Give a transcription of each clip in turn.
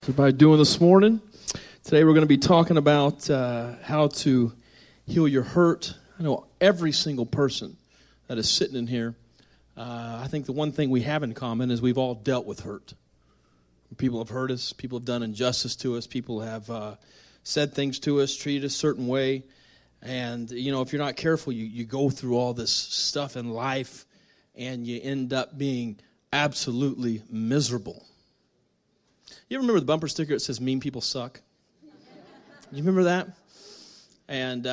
What's everybody doing this morning? Today we're going to be talking about how to heal your hurt. I know every single person that is sitting in here, I think the one thing we have in common is we've all dealt with hurt. People have hurt us. People have done injustice to us. People have said things to us, treated us a certain way. And, you know, if you're not careful, you go through all this stuff in life and you end up being absolutely miserable. You ever remember the bumper sticker that says mean people suck? You remember that? And,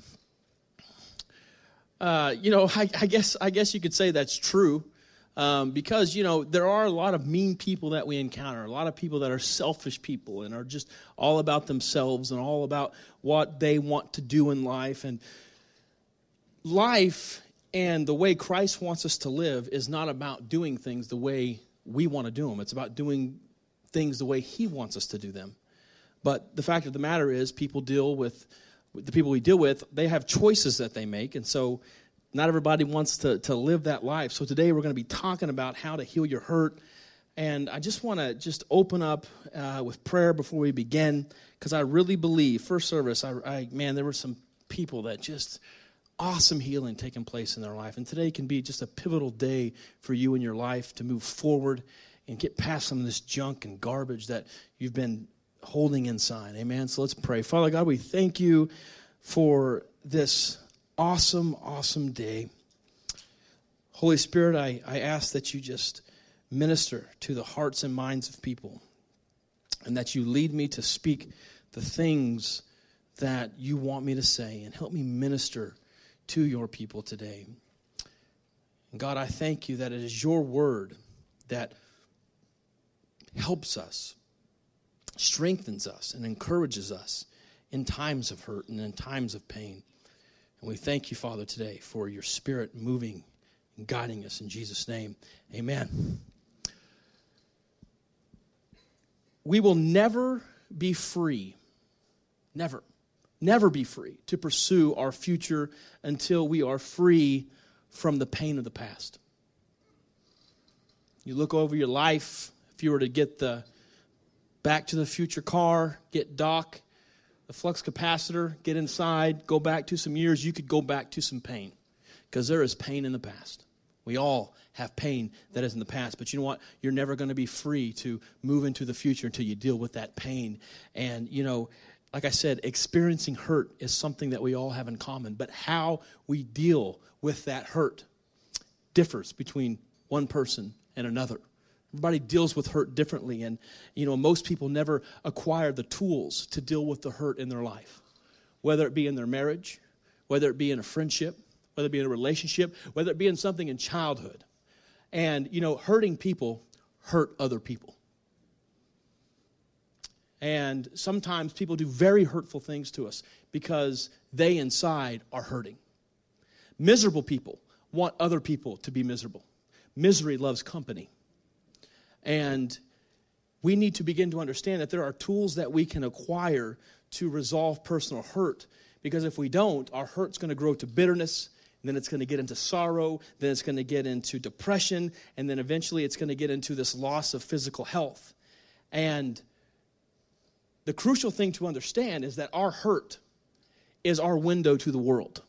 you know, I guess you could say that's true because, you know, there are a lot of mean people that we encounter, a lot of people that are selfish people and are just all about themselves and all about what they want to do in life. And life and the way Christ wants us to live is not about doing things the way we want to do them. It's about doing things the way He wants us to do them. But the fact of the matter is people deal with the people we deal with, they have choices that they make, and so not everybody wants to live that life. So today we're going to be talking about how to heal your hurt, and I just want to open up with prayer before we begin, because I really believe, first service, man, there were some people that just awesome healing taking place in their life, and today can be just a pivotal day for you in your life to move forward and get past some of this junk and garbage that you've been holding inside. Amen? So let's pray. Father God, we thank you for this awesome, awesome day. Holy Spirit, I ask that you just minister to the hearts and minds of people and that you lead me to speak the things that you want me to say and help me minister to your people today. And God, I thank you that it is your word that helps us, strengthens us, and encourages us in times of hurt and in times of pain. And we thank you, Father, today for your Spirit moving and guiding us in Jesus' name. Amen. We will never be free, never be free to pursue our future until we are free from the pain of the past. You look over your life. If you were to get the Back to the Future car, get Doc, the flux capacitor, get inside, go back to some years, you could go back to some pain because there is pain in the past. We all have pain that is in the past, but you know what? You're never going to be free to move into the future until you deal with that pain. And, you know, like I said, experiencing hurt is something that we all have in common, but how we deal with that hurt differs between one person and another. Everybody deals with hurt differently, and you know most people never acquire the tools to deal with the hurt in their life, whether it be in their marriage, whether it be in a friendship, whether it be in a relationship, whether it be in something in childhood. And you know, hurting people hurt other people. And sometimes people do very hurtful things to us because they inside are hurting. Miserable people want other people to be miserable. Misery loves company. And we need to begin to understand that there are tools that we can acquire to resolve personal hurt. Because if we don't, our hurt's going to grow to bitterness, and then it's going to get into sorrow, then it's going to get into depression, and then eventually it's going to get into this loss of physical health. And the crucial thing to understand is that our hurt is our window to the world.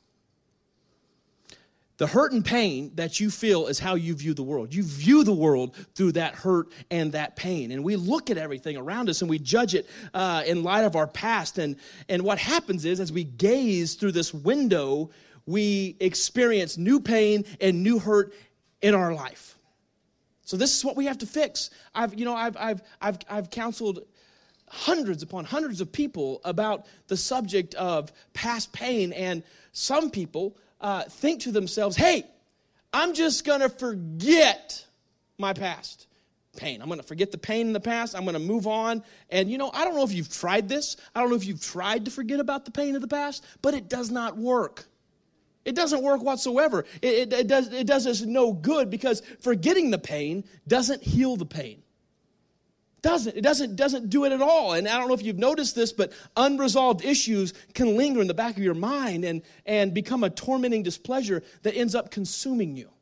The hurt and pain that you feel is how you view the world. You view the world through that hurt and that pain. And we look at everything around us and we judge it in light of our past. And what happens is as we gaze through this window, we experience new pain and new hurt in our life. So this is what we have to fix. I've counseled hundreds upon hundreds of people about the subject of past pain. And some people think to themselves, hey, I'm just going to forget my past pain. I'm going to forget the pain in the past. I'm going to move on. And, you know, I don't know if you've tried this. I don't know if you've tried to forget about the pain of the past, but it does not work. It doesn't work whatsoever. It does us no good because forgetting the pain doesn't heal the pain. It doesn't do it at all. And I don't know if you've noticed this, but unresolved issues can linger in the back of your mind and become a tormenting displeasure that ends up consuming you.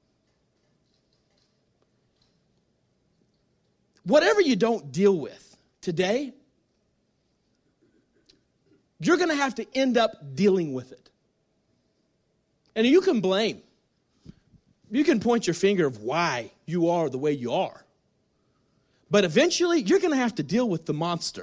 Whatever you don't deal with, today, you're going to have to end up dealing with it. And you can blame. You can point your finger of why you are the way you are. But eventually, you're going to have to deal with the monster.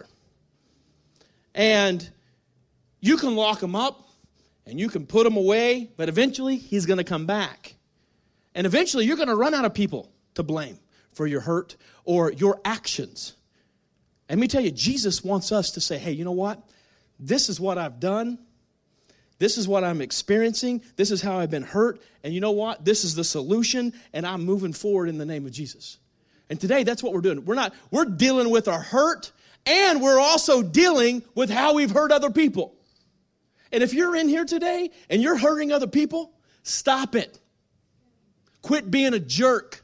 And you can lock him up, and you can put him away, but eventually, he's going to come back. And eventually, you're going to run out of people to blame for your hurt or your actions. And let me tell you, Jesus wants us to say, hey, you know what? This is what I've done. This is what I'm experiencing. This is how I've been hurt. And you know what? This is the solution, and I'm moving forward in the name of Jesus. And today, that's what we're doing. We're dealing with our hurt, and we're also dealing with how we've hurt other people. And if you're in here today and you're hurting other people, stop it. Quit being a jerk.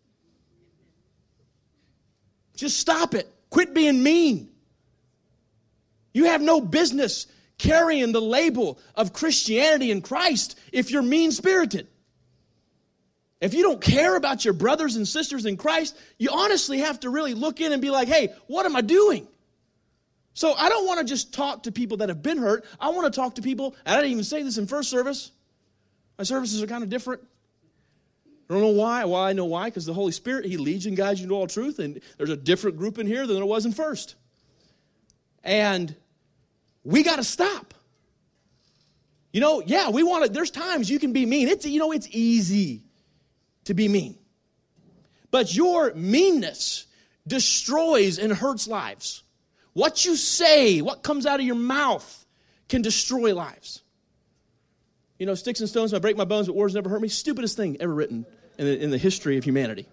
Just stop it. Quit being mean. You have no business carrying the label of Christianity and Christ if you're mean-spirited. If you don't care about your brothers and sisters in Christ, you honestly have to really look in and be like, hey, what am I doing? So I don't want to just talk to people that have been hurt. I want to talk to people, and I didn't even say this in first service. My services are kind of different. I don't know why. Well, I know why, because the Holy Spirit, He leads and guides you to all truth, and there's a different group in here than there was in first. And we got to stop. You know, yeah, we want to, there's times you can be mean. It's easy to be mean. But your meanness destroys and hurts lives. What you say, what comes out of your mouth can destroy lives. You know, sticks and stones might break my bones, but words never hurt me. Stupidest thing ever written in the history of humanity.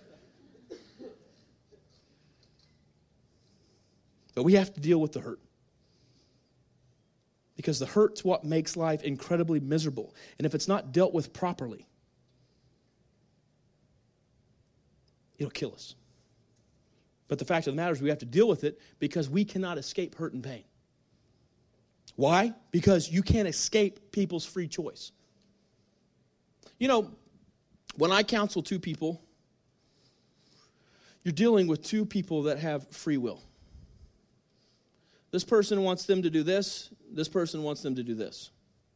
But we have to deal with the hurt. Because the hurt's what makes life incredibly miserable. And if it's not dealt with properly, it'll kill us. But the fact of the matter is we have to deal with it because we cannot escape hurt and pain. Why? Because you can't escape people's free choice. You know, when I counsel two people, you're dealing with two people that have free will. This person wants them to do this. This person wants them to do this.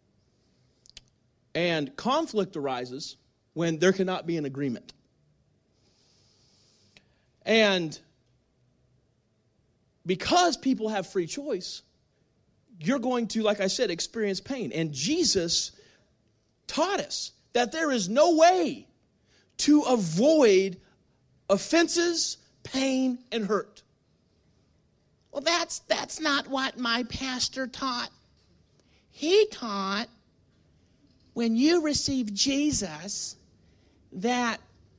And conflict arises when there cannot be an agreement. And because people have free choice, you're going to, like I said, experience pain. And Jesus taught us that there is no way to avoid offenses, pain, and hurt. Well, that's not what my pastor taught. He taught when you receive Jesus that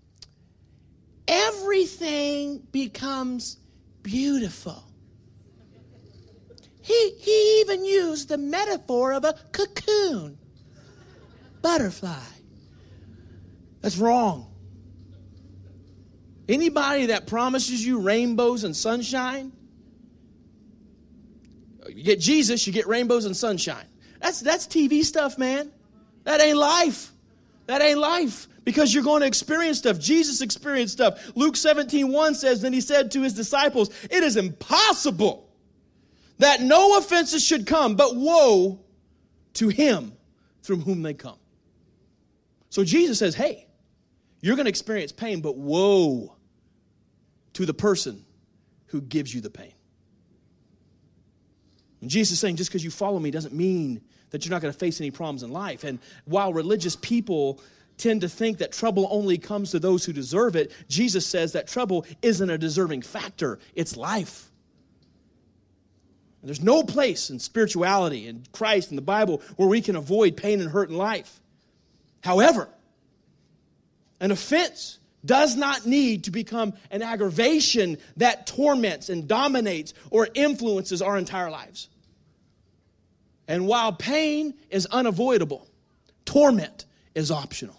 everything becomes beautiful. He even used the metaphor of a cocoon. Butterfly. That's wrong. Anybody that promises you rainbows and sunshine, you get Jesus, you get rainbows and sunshine. That's TV stuff, man. That ain't life. That ain't life. Because you're going to experience stuff. Jesus experienced stuff. Luke 17:1 says, then He said to His disciples, it is impossible that no offenses should come, but woe to him through whom they come. So Jesus says, hey, you're going to experience pain, but woe to the person who gives you the pain. And Jesus is saying, just because you follow me doesn't mean that you're not going to face any problems in life. And while religious people tend to think that trouble only comes to those who deserve it, Jesus says that trouble isn't a deserving factor. It's life. And there's no place in spirituality and Christ and the Bible where we can avoid pain and hurt in life. However, an offense does not need to become an aggravation that torments and dominates or influences our entire lives. And while pain is unavoidable, torment is optional.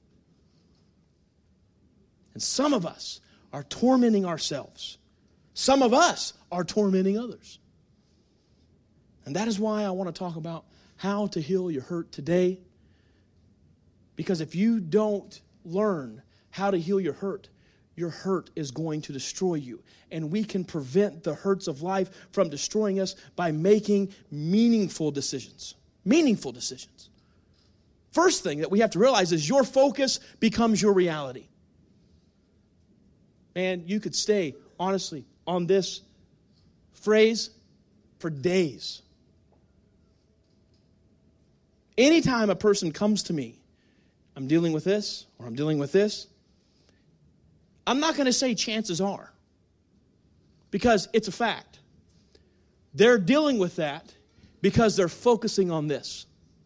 And some of us are tormenting ourselves. Some of us are tormenting others. And that is why I want to talk about how to heal your hurt today. Because if you don't learn how to heal your hurt, your hurt is going to destroy you. And we can prevent the hurts of life from destroying us by making meaningful decisions. Meaningful decisions. First thing that we have to realize is your focus becomes your reality. Man, you could stay, honestly, on this phrase for days. Anytime a person comes to me, I'm dealing with this, or I'm dealing with this, I'm not going to say chances are, because it's a fact. They're dealing with that because they're focusing on this.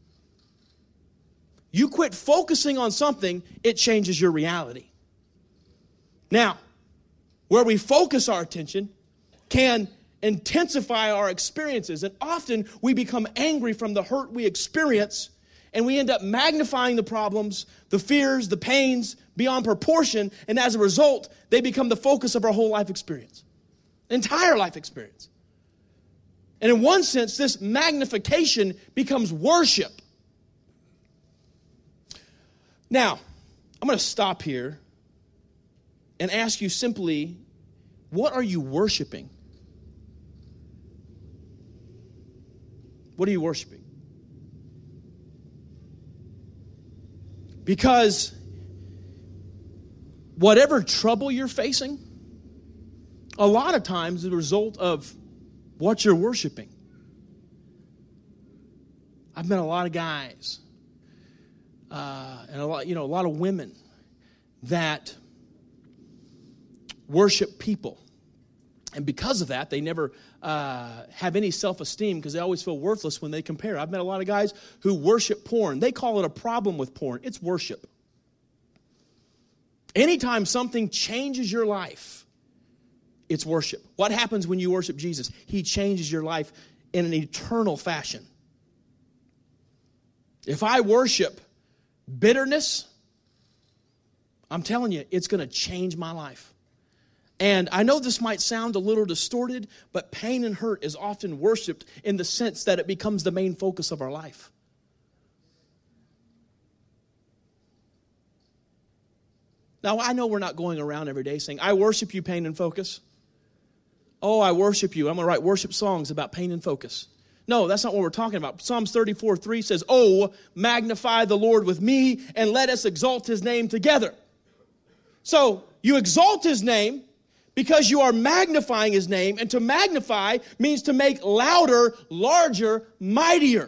You quit focusing on something, it changes your reality. Now, where we focus our attention can intensify our experiences, and often we become angry from the hurt we experience, and we end up magnifying the problems, the fears, the pains beyond proportion, and as a result, they become the focus of our whole life experience, entire life experience. And in one sense, this magnification becomes worship. Now, I'm going to stop here and ask you simply, what are you worshiping? What are you worshiping? Because whatever trouble you're facing, a lot of times is a result of what you're worshiping. I've met a lot of guys and a lot of women that worship people. And because of that, they never have any self-esteem because they always feel worthless when they compare. I've met a lot of guys who worship porn. They call it a problem with porn. It's worship. Anytime something changes your life, it's worship. What happens when you worship Jesus? He changes your life in an eternal fashion. If I worship bitterness, I'm telling you, it's going to change my life. And I know this might sound a little distorted, but pain and hurt is often worshiped in the sense that it becomes the main focus of our life. Now, I know we're not going around every day saying, I worship you, pain and focus. Oh, I worship you. I'm going to write worship songs about pain and focus. No, that's not what we're talking about. Psalms 34:3 says, oh, magnify the Lord with me and let us exalt his name together. So you exalt his name because you are magnifying his name, and to magnify means to make louder, larger, mightier.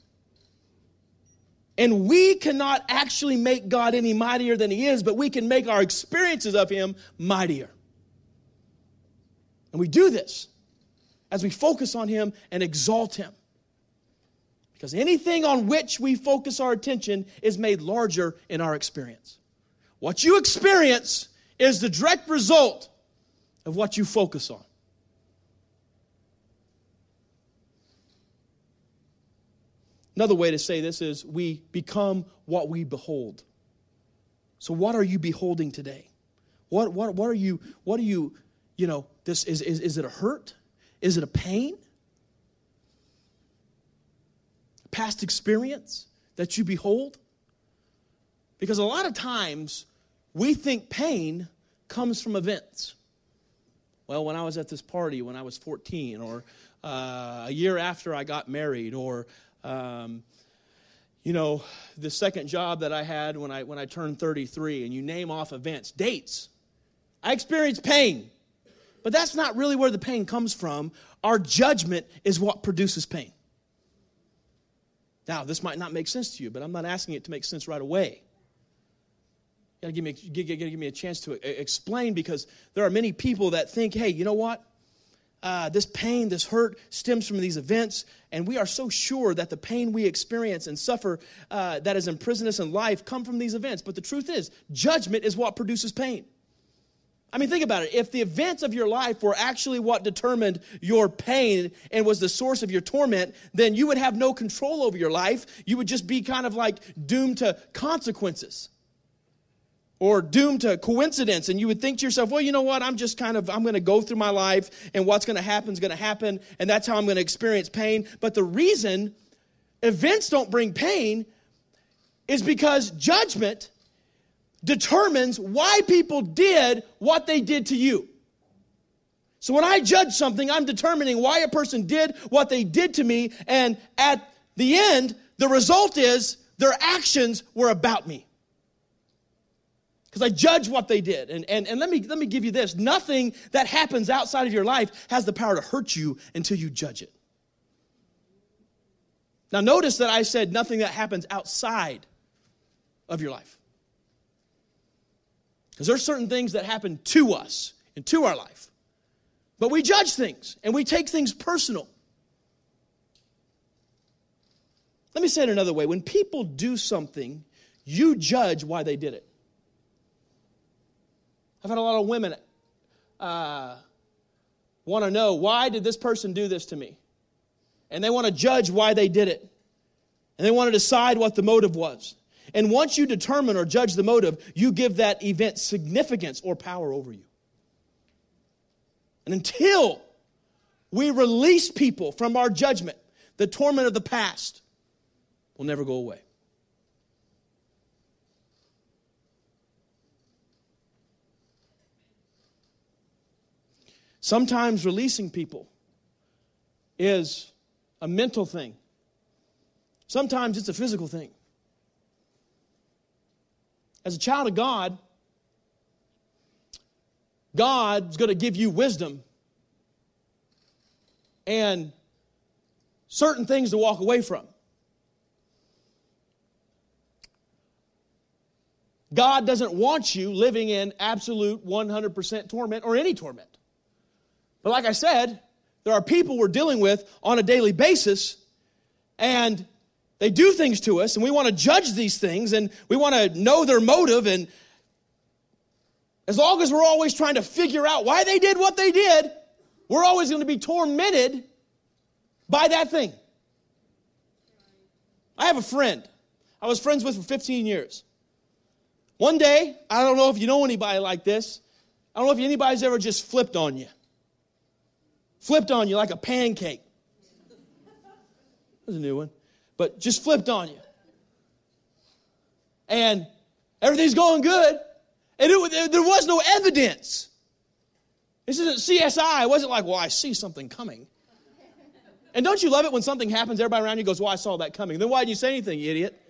And we cannot actually make God any mightier than he is, but we can make our experiences of him mightier. And we do this as we focus on him and exalt him. Because anything on which we focus our attention is made larger in our experience. What you experience is the direct result of what you focus on. Another way to say this is we become what we behold. So what are you beholding today? What are you, this is it a hurt? Is it a pain? Past experience that you behold? Because a lot of times we think pain comes from events. Well, when I was at this party when I was 14, or a year after I got married, or the second job that I had when I turned 33, and you name off events, dates. I experienced pain. But that's not really where the pain comes from. Our judgment is what produces pain. Now, this might not make sense to you, but I'm not asking it to make sense right away. You got to give me a chance to explain, because there are many people that think, hey, you know what? This pain, this hurt stems from these events, and we are so sure that the pain we experience and suffer that has imprisoned us in life come from these events. But the truth is, judgment is what produces pain. I mean, think about it. If the events of your life were actually what determined your pain and was the source of your torment, then you would have no control over your life. You would just be kind of like doomed to consequences or doomed to coincidence. And you would think to yourself, well, you know what? I'm going to go through my life, and what's going to happen is going to happen, and that's how I'm going to experience pain. But the reason events don't bring pain is because judgment determines why people did what they did to you. So when I judge something, I'm determining why a person did what they did to me, and at the end, the result is their actions were about me. Because I judge what they did. And let me give you this. Nothing that happens outside of your life has the power to hurt you until you judge it. Now notice that I said nothing that happens outside of your life. Because there's certain things that happen to us and to our life. But we judge things, and we take things personal. Let me say it another way. When people do something, you judge why they did it. I've had a lot of women want to know, why did this person do this to me? And they want to judge why they did it. And they want to decide what the motive was. And once you determine or judge the motive, you give that event significance or power over you. And until we release people from our judgment, the torment of the past will never go away. Sometimes releasing people is a mental thing. Sometimes it's a physical thing. As a child of God, God's going to give you wisdom and certain things to walk away from. God doesn't want you living in absolute 100% torment or any torment. But like I said, there are people we're dealing with on a daily basis, and they do things to us, and we want to judge these things, and we want to know their motive, and as long as we're always trying to figure out why they did what they did, we're always going to be tormented by that thing. I have a friend I was friends with for 15 years. One day, I don't know if you know anybody like this, I don't know if anybody's ever just flipped on you. Flipped on you like a pancake. That's a new one. But just flipped on you. And everything's going good. And there was no evidence. This isn't CSI. It wasn't like, well, I see something coming. And don't you love it when something happens, everybody around you goes, well, I saw that coming. Then why didn't you say anything, you idiot?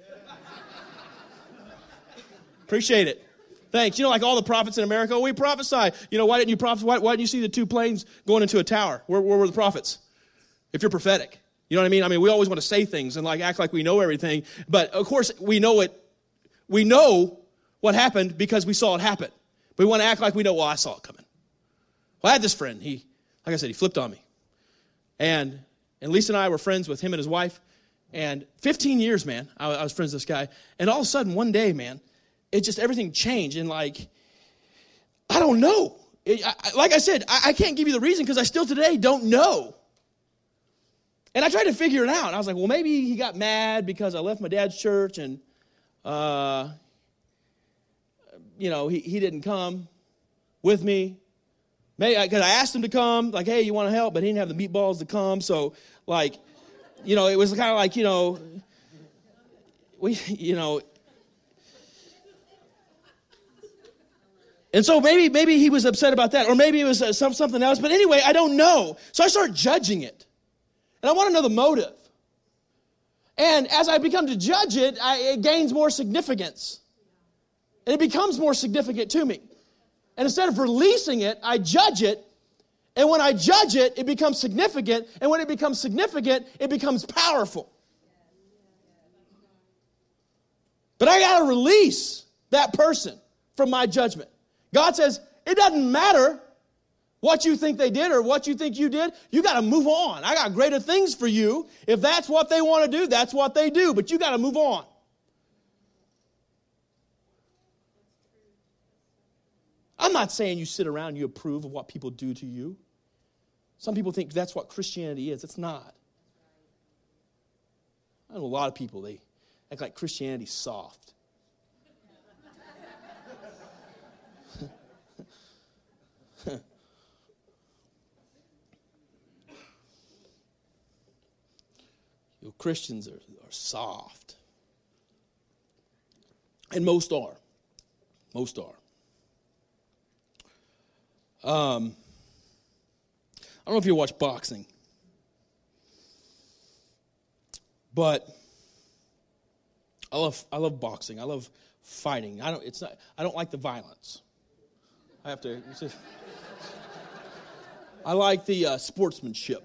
Appreciate it. Thanks. You know, like all the prophets in America, we prophesy. You know, why didn't you prophesy? Why didn't you see the two planes going into a tower? Where were the prophets? If you're prophetic. You know what I mean? I mean, we always want to say things and like act like we know everything. But of course, we know it. We know what happened because we saw it happen. But we want to act like we know, well, I saw it coming. Well, I had this friend. Like I said, he flipped on me. And Lisa and I were friends with him and his wife. And 15 years, man, I was friends with this guy. And all of a sudden, one day, man, it just, everything changed. And like, I don't know. Like I said, I can't give you the reason because I still today don't know. And I tried to figure it out. And I was like, well, maybe he got mad because I left my dad's church and, you know, he didn't come with me. Maybe because I asked him to come, like, hey, you want to help? But he didn't have the meatballs to come. So, like, you know, it was kind of like, you know, and so maybe he was upset about that, or maybe it was something else. But anyway, I don't know. So I start judging it. And I want to know the motive. And as I become to judge it, it gains more significance. And it becomes more significant to me. And instead of releasing it, I judge it. And when I judge it, it becomes significant. And when it becomes significant, it becomes powerful. But I got to release that person from my judgment. God says, it doesn't matter what you think they did or what you think you did. You got to move on. I got greater things for you. If that's what they want to do, that's what they do. But you got to move on. I'm not saying you sit around and you approve of what people do to you. Some people think that's what Christianity is. It's not. I know a lot of people, they act like Christianity's soft. You know, Christians are soft. And most are. Most are. I don't know if you watch boxing, but I love boxing. I love fighting. I don't like the violence. I like the sportsmanship.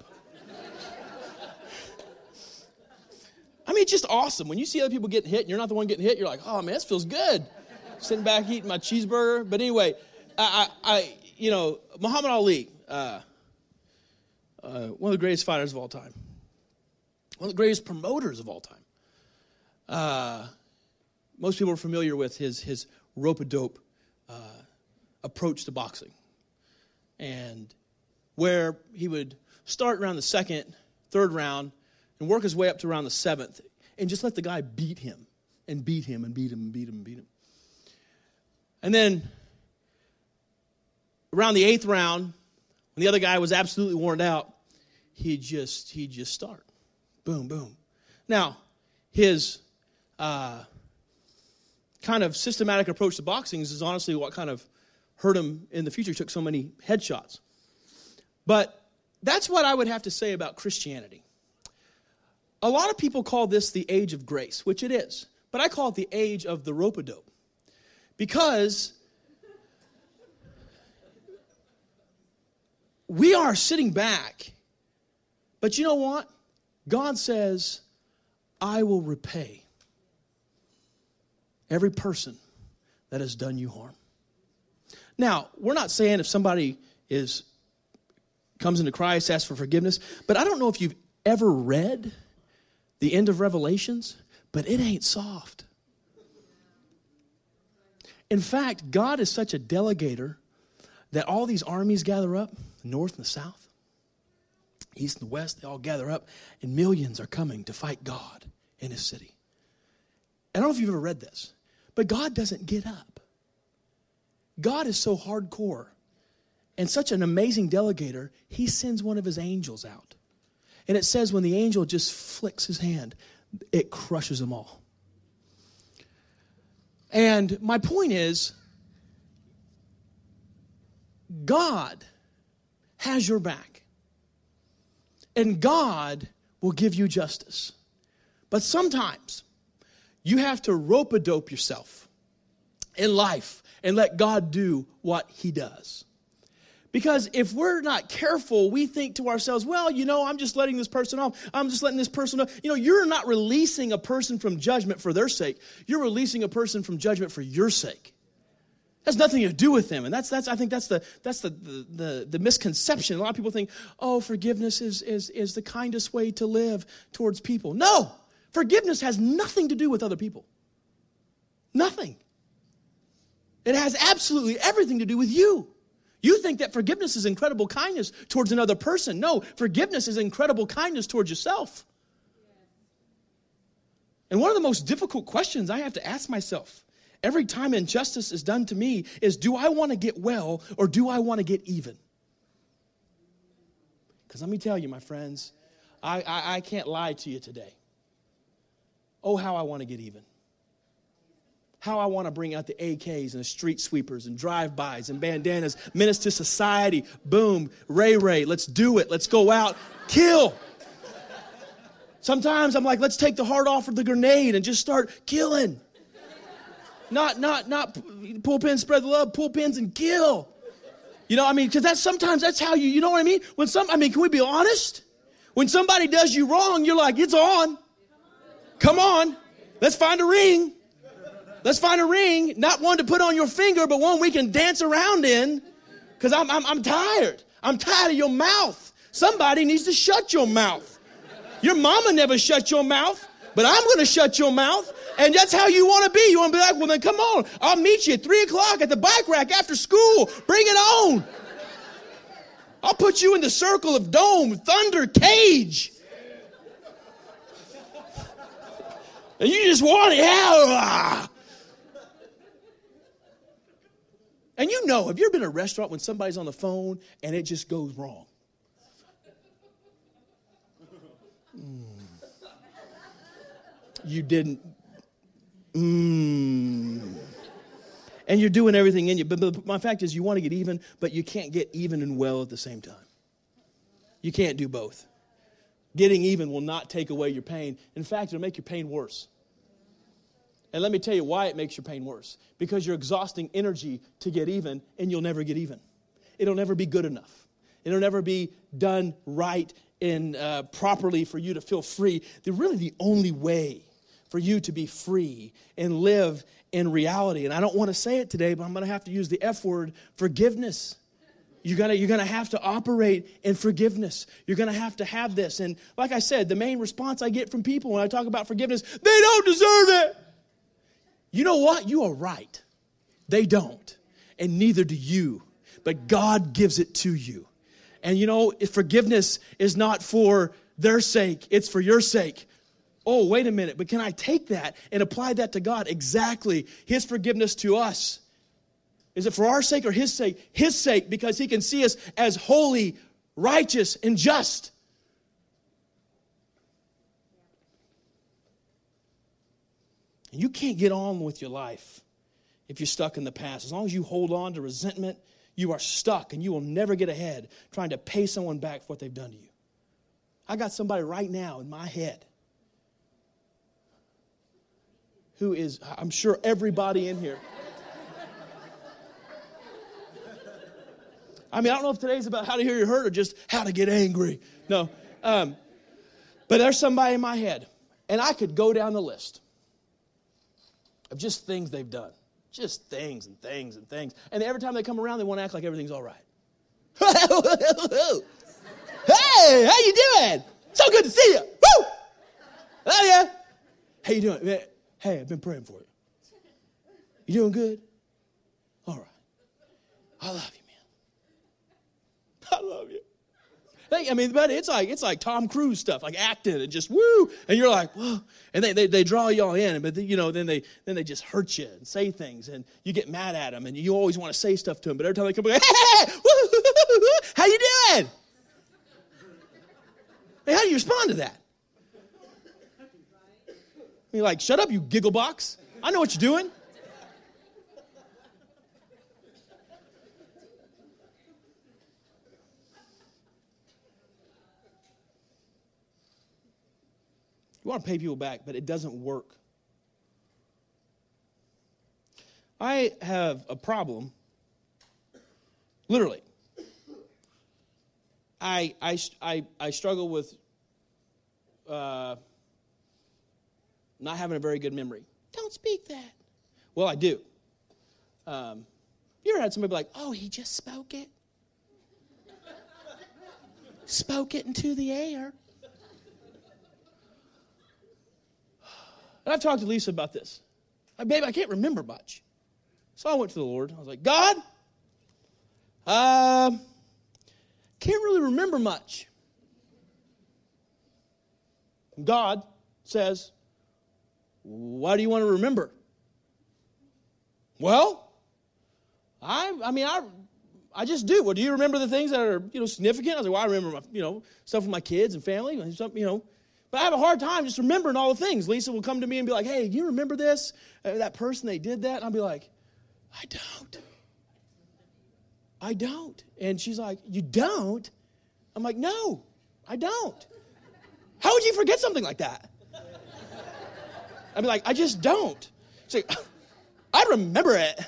I mean, it's just awesome. When you see other people getting hit and you're not the one getting hit, you're like, oh, man, this feels good. Sitting back eating my cheeseburger. But anyway, Muhammad Ali, one of the greatest fighters of all time. One of the greatest promoters of all time. Most people are familiar with his rope-a-dope approach to boxing. And where he would start around the second, third round, and work his way up to around the seventh, and just let the guy beat him, and beat him, and beat him, and beat him, and beat him. And then, around the eighth round, when the other guy was absolutely worn out, he'd just start. Boom, boom. Now, his kind of systematic approach to boxing is honestly what kind of hurt him in the future. He took so many headshots. But that's what I would have to say about Christianity. A lot of people call this the age of grace, which it is. But I call it the age of the rope-a-dope. Because we are sitting back. But you know what? God says, I will repay every person that has done you harm. Now, we're not saying if somebody comes into Christ, asks for forgiveness, but I don't know if you've ever read the end of Revelations, but it ain't soft. In fact, God is such a delegator that all these armies gather up, the north and the south, east and the west, they all gather up, and millions are coming to fight God in his city. I don't know if you've ever read this, but God doesn't get up. God is so hardcore and such an amazing delegator, he sends one of his angels out. And it says when the angel just flicks his hand, it crushes them all. And my point is, God has your back. And God will give you justice. But sometimes you have to rope-a-dope yourself in life and let God do what he does. Because if we're not careful, we think to ourselves, well, I'm just letting this person off. I'm just letting this person off. You're not releasing a person from judgment for their sake. You're releasing a person from judgment for your sake. It has nothing to do with them. And I think that's the misconception. A lot of people think, oh, forgiveness is the kindest way to live towards people. No, forgiveness has nothing to do with other people. Nothing. It has absolutely everything to do with you. You think that forgiveness is incredible kindness towards another person. No, forgiveness is incredible kindness towards yourself. And one of the most difficult questions I have to ask myself every time injustice is done to me is, do I want to get well or do I want to get even? Because let me tell you, my friends, I can't lie to you today. Oh, how I want to get even. How I want to bring out the AKs and the street sweepers and drive-bys and bandanas, menace to society, boom, Ray, let's do it, let's go out, kill. Sometimes I'm like, let's take the heart off of the grenade and just start killing. Not pull pins, spread the love, pull pins and kill. Because sometimes that's how you know what I mean? Can we be honest? When somebody does you wrong, you're like, it's on. Come on, let's find a ring. Let's find a ring, not one to put on your finger, but one we can dance around in. Because I'm tired. I'm tired of your mouth. Somebody needs to shut your mouth. Your mama never shut your mouth, but I'm going to shut your mouth. And that's how you want to be. You want to be like, well, then come on. I'll meet you at 3 o'clock at the bike rack after school. Bring it on. I'll put you in the circle of dome, thunder, cage. And you just want it. Yeah. And have you ever been in a restaurant when somebody's on the phone and it just goes wrong? You didn't. and you're doing everything in you. But my fact is you want to get even, but you can't get even and well at the same time. You can't do both. Getting even will not take away your pain. In fact, it'll make your pain worse. And let me tell you why it makes your pain worse. Because you're exhausting energy to get even, and you'll never get even. It'll never be good enough. It'll never be done right and properly for you to feel free. Really the only way for you to be free and live in reality, and I don't want to say it today, but I'm going to have to use the F word, forgiveness. You're gonna have to operate in forgiveness. You're going to have this. And like I said, the main response I get from people when I talk about forgiveness, they don't deserve it. You know what? You are right. They don't. And neither do you. But God gives it to you. And you know, if forgiveness is not for their sake, it's for your sake. Oh, wait a minute. But can I take that and apply that to God? Exactly. His forgiveness to us. Is it for our sake or His sake? His sake, because He can see us as holy, righteous, and just. You can't get on with your life if you're stuck in the past. As long as you hold on to resentment, you are stuck and you will never get ahead trying to pay someone back for what they've done to you. I got somebody right now in my head who is, I'm sure everybody in here. I mean, I don't know if today's about how to hear you hurt or just how to get angry. No. But there's somebody in my head. And I could go down the list of just things they've done. Just things and things and things. And every time they come around, they want to act like everything's all right. Hey, how you doing? So good to see you. Woo! Oh, yeah. How you doing? Man, hey, I've been praying for you. You doing good? All right. I love you, man. I love you. I mean, but it's like Tom Cruise stuff, like acting and just woo, and you're like, whoa, and they draw y'all in, but then they just hurt you and say things, and you get mad at them, and you always want to say stuff to them, but every time they come back, hey, how you doing? Hey, how do you respond to that? You're like, shut up, you giggle box. I know what you're doing. You want to pay people back, but it doesn't work. I have a problem. Literally. I struggle with not having a very good memory. Don't speak that. Well, I do. You ever had somebody be like, oh, he just spoke it? Spoke it into the air. And I've talked to Lisa about this. Babe, I can't remember much. So I went to the Lord. I was like, God, can't really remember much. And God says, why do you want to remember? Well, I just do. Well, do you remember the things that are, significant? I was like, well, I remember my, stuff with my kids and family, and stuff, But I have a hard time just remembering all the things. Lisa will come to me and be like, hey, do you remember this? That person, they did that? And I'll be like, I don't. And she's like, you don't? I'm like, no, I don't. How would you forget something like that? I'd be like, I just don't. She's like, I remember it.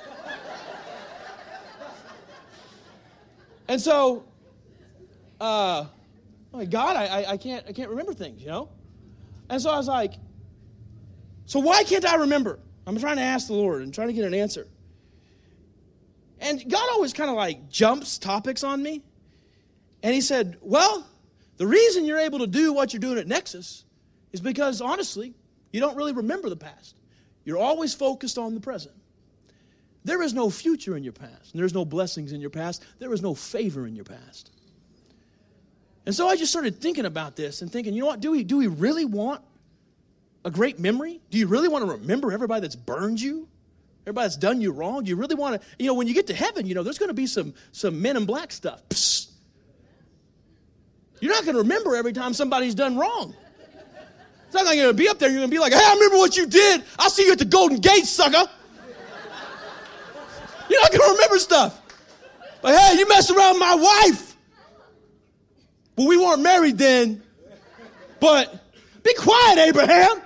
And so, I'm like, God, I can't remember things, And so I was like, so why can't I remember? I'm trying to ask the Lord and trying to get an answer. And God always kind of like jumps topics on me. And He said, well, the reason you're able to do what you're doing at Nexus is because, honestly, you don't really remember the past. You're always focused on the present. There is no future in your past. And there's no blessings in your past. There is no favor in your past. And so I just started thinking about this and thinking, you know what, do we really want a great memory? Do you really want to remember everybody that's burned you? Everybody that's done you wrong? Do you really want to, when you get to heaven, there's going to be some men in black stuff. Psst. You're not going to remember every time somebody's done wrong. It's not like you're going to be up there, you're going to be like, hey, I remember what you did. I'll see you at the Golden Gate, sucker. You're not going to remember stuff. But hey, you messed around with my wife. But we weren't married then. But be quiet, Abraham.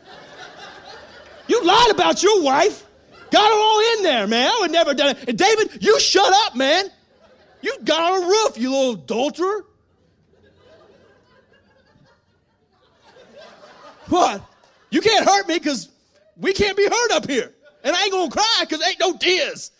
You lied about your wife. Got her all in there, man. I would never done it. And David, you shut up, man. You got on a roof, you little adulterer. What? You can't hurt me because we can't be hurt up here. And I ain't going to cry because ain't no tears.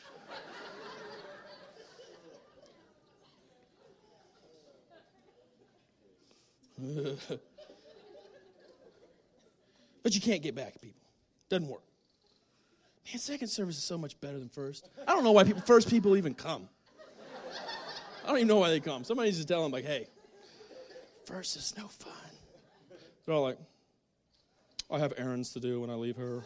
But you can't get back at people. Doesn't work. Man, second service is so much better than first. I don't know why first people even come. I don't even know why they come. Somebody needs to tell them, like, hey, first is no fun. They're all like, I have errands to do when I leave her.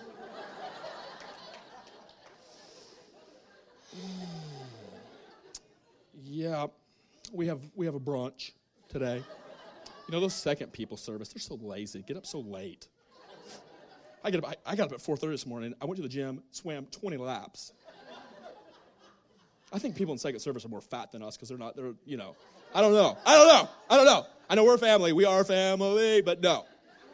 Yeah, we have a brunch today. You know, those second people service, they're so lazy. Get up so late. I got up at 4:30 this morning. I went to the gym, swam 20 laps. I think people in second service are more fat than us because they're, you know. I don't know. I know we're a family. We are a family, but no.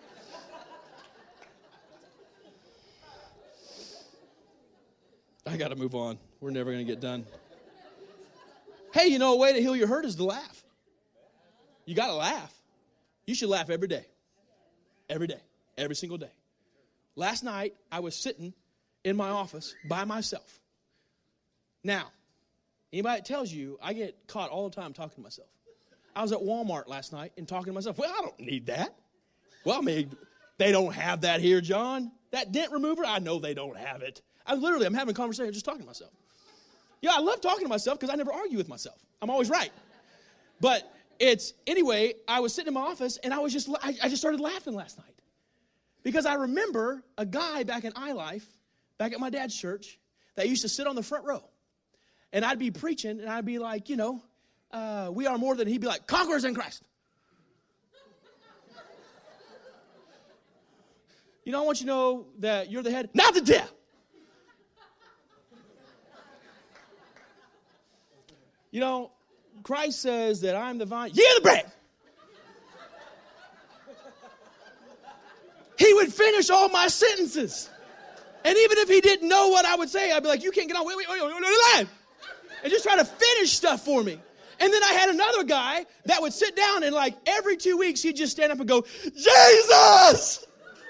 I got to move on. We're never going to get done. Hey, you know, a way to heal your hurt is to laugh. You got to laugh. You should laugh every day. Every day. Every single day. Last night, I was sitting in my office by myself. Now, anybody that tells you, I get caught all the time talking to myself. I was at Walmart last night and talking to myself. Well, I don't need that. Well, I mean, they don't have that here, John. That dent remover, I know they don't have it. I'm having a conversation just talking to myself. Yeah, I love talking to myself because I never argue with myself. I'm always right. But anyway, I was sitting in my office and I just started laughing last night. Because I remember a guy back in iLife, back at my dad's church, that used to sit on the front row. And I'd be preaching, and I'd be like, we are more than, he'd be like, conquerors in Christ. I want you to know that you're the head, not the tail. Christ says that I'm the vine, ye are the branch. He would finish all my sentences. And even if he didn't know what I would say, I'd be like, you can't get on, wait, and just try to finish stuff for me. And then I had another guy that would sit down and like every 2 weeks, he'd just stand up and go, Jesus!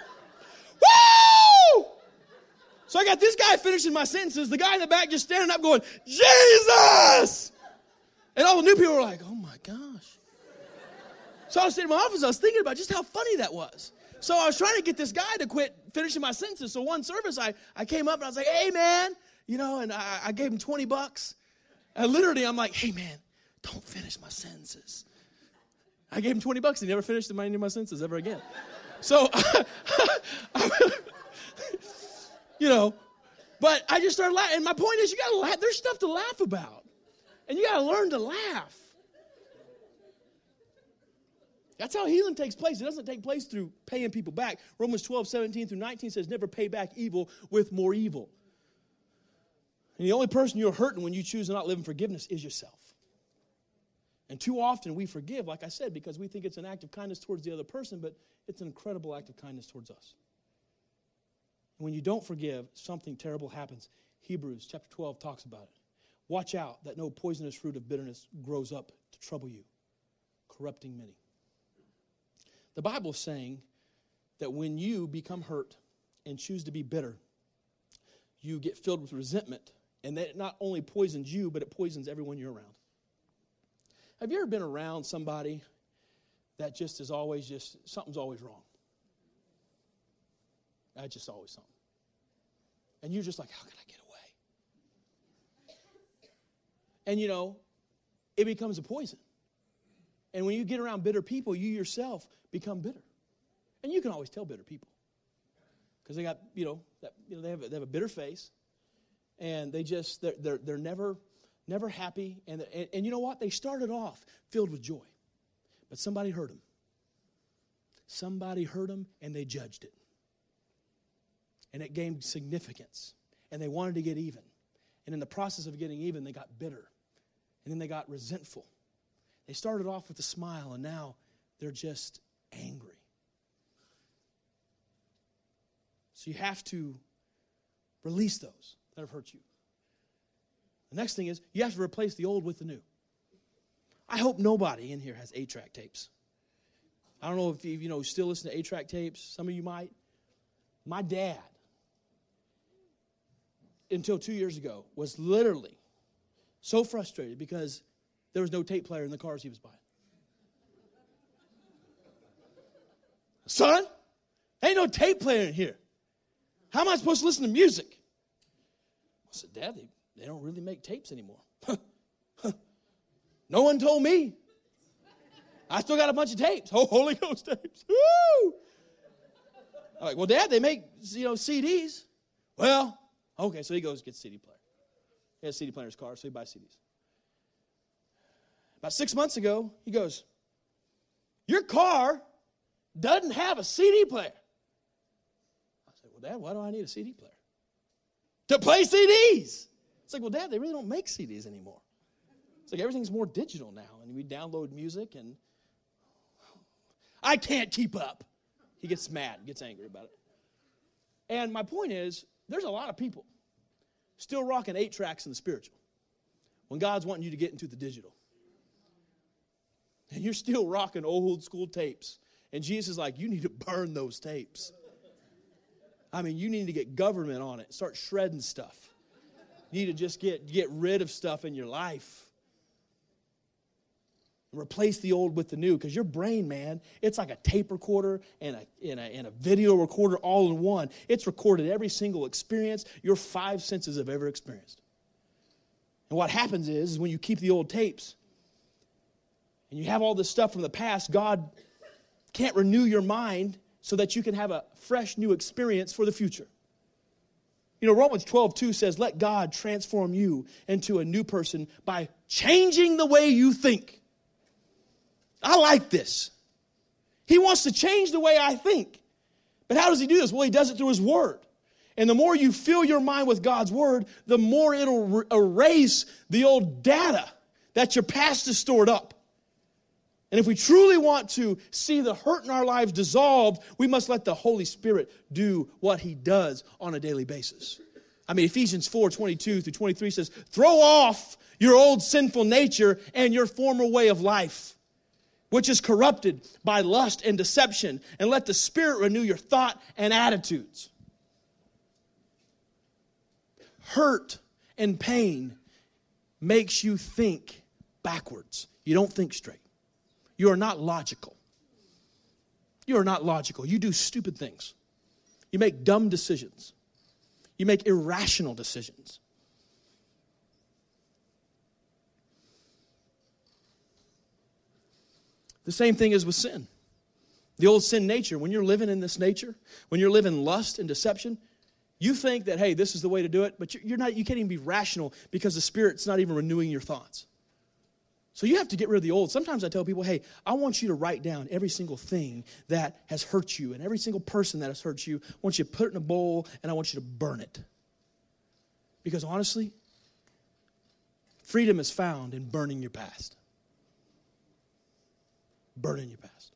Woo! So I got this guy finishing my sentences, the guy in the back just standing up going, Jesus! And all the new people were like, oh my gosh. So I was sitting in my office, I was thinking about just how funny that was. So I was trying to get this guy to quit finishing my sentences. So one service, I came up and I was like, hey, man, and I gave him $20. And literally, I'm like, hey, man, don't finish my sentences. I gave him $20. He never finished any of my sentences ever again. So, but I just started laughing. And my point is, you got to laugh. There's stuff to laugh about. And you got to learn to laugh. That's how healing takes place. It doesn't take place through paying people back. Romans 12:17-19 says, never pay back evil with more evil. And the only person you're hurting when you choose to not live in forgiveness is yourself. And too often we forgive, like I said, because we think it's an act of kindness towards the other person, but it's an incredible act of kindness towards us. And when you don't forgive, something terrible happens. Hebrews chapter 12 talks about it. Watch out that no poisonous fruit of bitterness grows up to trouble you, corrupting many. The Bible is saying that when you become hurt and choose to be bitter, you get filled with resentment, and that not only poisons you, but it poisons everyone you're around. Have you ever been around somebody that just is always something's always wrong? That's just always something. And you're just like, how can I get away? And it becomes a poison. And when you get around bitter people, you yourself become bitter. And you can always tell bitter people. Because they got, they have a bitter face. And they're never happy. And you know what? They started off filled with joy. But somebody hurt them. Somebody hurt them and they judged it. And it gained significance. And they wanted to get even. And in the process of getting even, they got bitter. And then they got resentful. They started off with a smile, and now they're just angry. So you have to release those that have hurt you. The next thing is you have to replace the old with the new. I hope nobody in here has 8-track tapes. I don't know if you still listen to 8-track tapes. Some of you might. My dad, until 2 years ago, was literally so frustrated because there was no tape player in the cars he was buying. Son, ain't no tape player in here. How am I supposed to listen to music? I said, Dad, they don't really make tapes anymore. No one told me. I still got a bunch of tapes. Oh, Holy Ghost tapes. Woo! I'm like, well, Dad, they make, CDs. Well, okay, so he goes and gets a CD player. He has a CD player in his car, so he buys CDs. About 6 months ago, he goes, your car doesn't have a CD player. I said, well, Dad, why do I need a CD player? To play CDs. It's like, well, Dad, they really don't make CDs anymore. It's like everything's more digital now, and we download music, and I can't keep up. He gets mad, gets angry about it. And my point is, there's a lot of people still rocking 8 tracks in the spiritual when God's wanting you to get into the digital. And you're still rocking old school tapes. And Jesus is like, you need to burn those tapes. I mean, you need to get government on it. Start shredding stuff. You need to just get rid of stuff in your life. Replace the old with the new, because your brain, man, it's like a tape recorder and a video recorder all in one. It's recorded every single experience your 5 senses have ever experienced. And what happens is when you keep the old tapes and you have all this stuff from the past, God can't renew your mind so that you can have a fresh new experience for the future. Romans 12:2 says, let God transform you into a new person by changing the way you think. I like this. He wants to change the way I think. But how does he do this? Well, he does it through his word. And the more you fill your mind with God's word, the more it'll erase the old data that your past has stored up. And if we truly want to see the hurt in our lives dissolved, we must let the Holy Spirit do what he does on a daily basis. Ephesians 4:22-23 says, throw off your old sinful nature and your former way of life, which is corrupted by lust and deception, and let the Spirit renew your thought and attitudes. Hurt and pain makes you think backwards. You don't think straight. You are not logical. You are not logical. You do stupid things. You make dumb decisions. You make irrational decisions. The same thing is with sin. The old sin nature, when you're living in this nature, when you're living lust and deception, you think that, hey, this is the way to do it, but you can't even be rational because the Spirit's not even renewing your thoughts. So you have to get rid of the old. Sometimes I tell people, hey, I want you to write down every single thing that has hurt you and every single person that has hurt you. I want you to put it in a bowl and I want you to burn it. Because honestly, freedom is found in burning your past. Burning your past.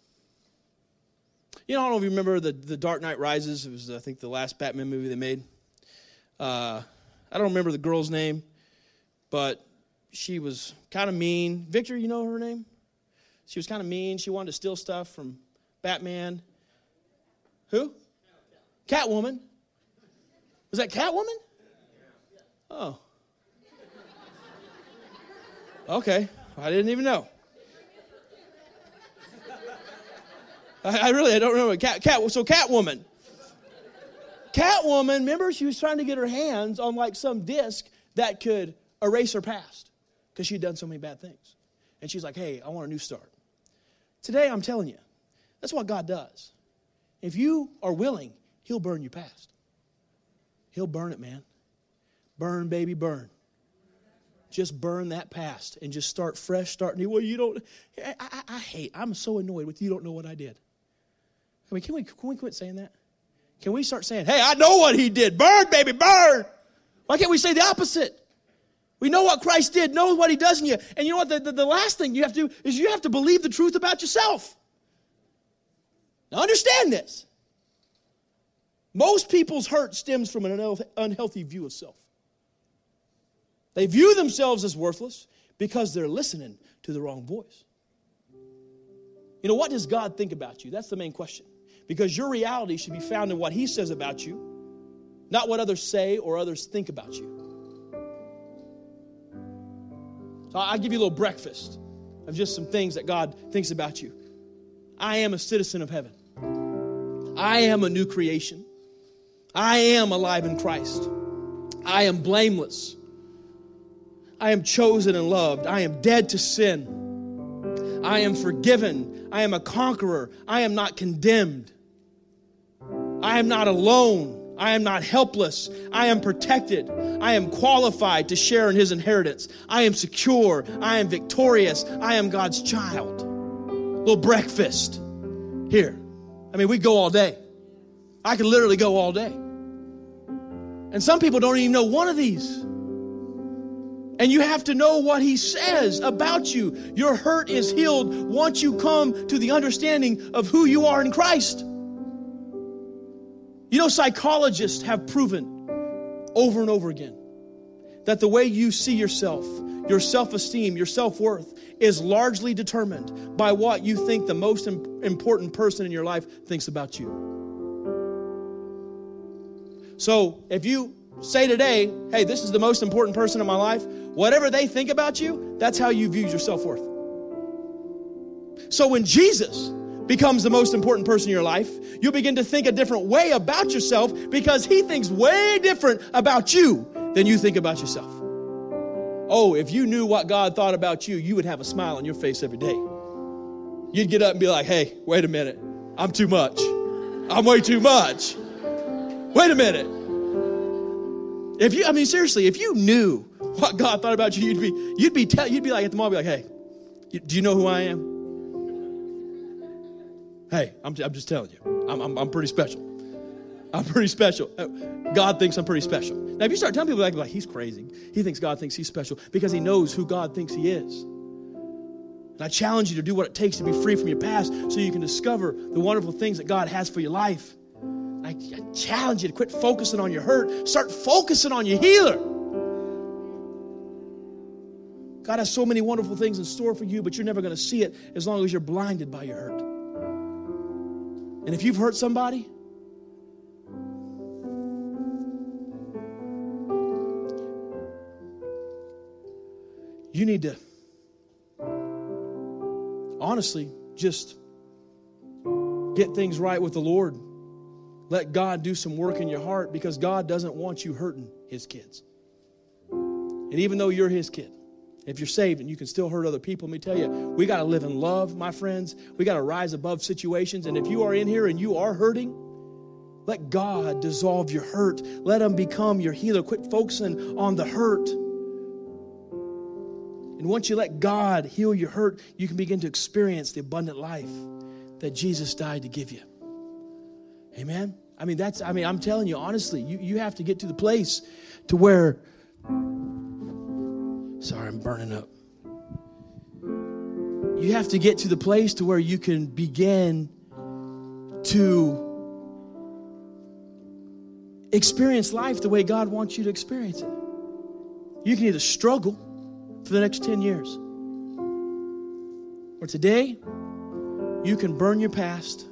I don't know if you remember the Dark Knight Rises. It was, I think, the last Batman movie they made. I don't remember the girl's name, but she was kind of mean. Victor, you know her name? She was kind of mean. She wanted to steal stuff from Batman. Who? Catwoman. Was that Catwoman? Oh. Okay. I didn't even know. I don't remember. So Catwoman. Catwoman, remember, she was trying to get her hands on like some disc that could erase her past because she'd done so many bad things. And she's like, hey, I want a new start. Today, I'm telling you, that's what God does. If you are willing, he'll burn your past. He'll burn it, man. Burn, baby, burn. Just burn that past and just start fresh, start new. Well, you don't, I'm so annoyed with you don't know what I did. Can we quit saying that? Can we start saying, hey, I know what he did. Burn, baby, burn. Why can't we say the opposite? We know what Christ did, know what he does in you. And you know what? The last thing you have to do is you have to believe the truth about yourself. Now understand this. Most people's hurt stems from an unhealthy view of self. They view themselves as worthless because they're listening to the wrong voice. You know, what does God think about you? That's the main question. Because your reality should be found in what he says about you, not what others say or others think about you. So I'll give you a little breakfast of just some things that God thinks about you. I am a citizen of heaven. I am a new creation. I am alive in Christ. I am blameless. I am chosen and loved. I am dead to sin. I am forgiven. I am a conqueror. I am not condemned. I am not alone. I am not helpless. I am protected. I am qualified to share in his inheritance. I am secure. I am victorious. I am God's child. Little breakfast here. I mean, we go all day. I could literally go all day. And some people don't even know one of these. And you have to know what he says about you. Your hurt is healed once you come to the understanding of who you are in Christ. You know, psychologists have proven over and over again that the way you see yourself, your self-esteem, your self-worth is largely determined by what you think the most important person in your life thinks about you. So if you say today, hey, this is the most important person in my life, whatever they think about you, that's how you view your self-worth. So when Jesus becomes the most important person in your life, you'll begin to think a different way about yourself because he thinks way different about you than you think about yourself. Oh, if you knew what God thought about you, you would have a smile on your face every day. You'd get up and be like, hey, wait a minute. I'm too much. I'm way too much. Wait a minute. Seriously, if you knew what God thought about you, you'd be like at the mall, be like, hey, do you know who I am? Hey, I'm just telling you, I'm pretty special. I'm pretty special. God thinks I'm pretty special. Now, if you start telling people like he's crazy, he thinks God thinks he's special because he knows who God thinks he is. And I challenge you to do what it takes to be free from your past so you can discover the wonderful things that God has for your life. I challenge you to quit focusing on your hurt. Start focusing on your healer. God has so many wonderful things in store for you, but you're never going to see it as long as you're blinded by your hurt. And if you've hurt somebody, you need to honestly just get things right with the Lord. Let God do some work in your heart because God doesn't want you hurting his kids. And even though you're his kid, if you're saved and you can still hurt other people, let me tell you, we got to live in love, my friends. We got to rise above situations. And if you are in here and you are hurting, let God dissolve your hurt. Let him become your healer. Quit focusing on the hurt. And once you let God heal your hurt, you can begin to experience the abundant life that Jesus died to give you. Amen? I'm telling you, honestly, you have to get to the place to where, sorry, I'm burning up. You have to get to the place to where you can begin to experience life the way God wants you to experience it. You can either struggle for the next 10 years, or today, you can burn your past.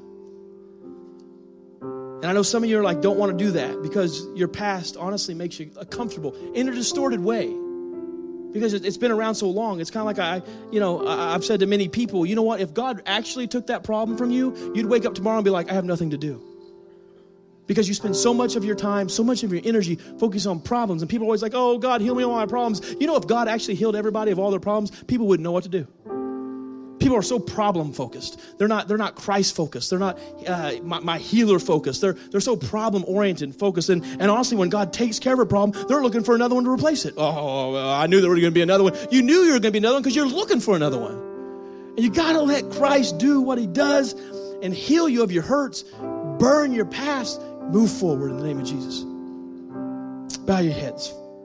And I know some of you are like, don't want to do that because your past honestly makes you comfortable in a distorted way. Because it's been around so long. It's kind of like I've said to many people, you know what? If God actually took that problem from you, you'd wake up tomorrow and be like, I have nothing to do. Because you spend so much of your time, so much of your energy focused on problems. And people are always like, oh, God, heal me of all my problems. You know, if God actually healed everybody of all their problems, people wouldn't know what to do. People are so problem focused. They're not Christ focused. They're not my healer focused. They're so problem oriented and focused. And honestly, when God takes care of a problem, they're looking for another one to replace it. Oh, I knew there was going to be another one. You knew you were going to be another one because you're looking for another one. And you got to let Christ do what he does and heal you of your hurts, burn your past, move forward in the name of Jesus. Bow your heads.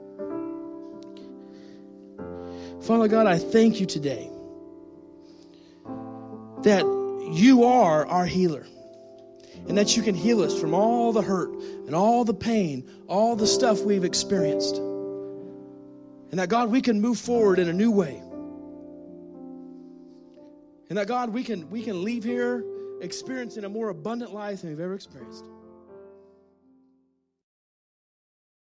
Father God, I thank you today that you are our healer and that you can heal us from all the hurt and all the pain, all the stuff we've experienced. And that, God, we can move forward in a new way. And that, God, we can leave here experiencing a more abundant life than we've ever experienced.